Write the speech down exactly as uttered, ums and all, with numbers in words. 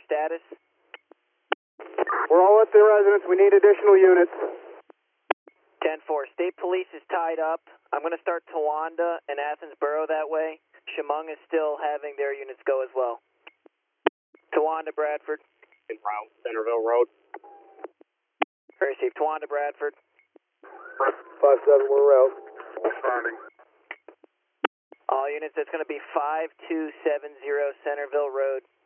status? We're all at the residence. We need additional units. ten four, State Police is tied up. I'm going to start Towanda and Athens Borough that way. Chemung is still having their units go as well. Towanda, Bradford. En route, Centerville Road. Very safe. Towanda, Bradford. five seven, we're route. Confirming. All units, that's going to be five two seven zero Centerville Road.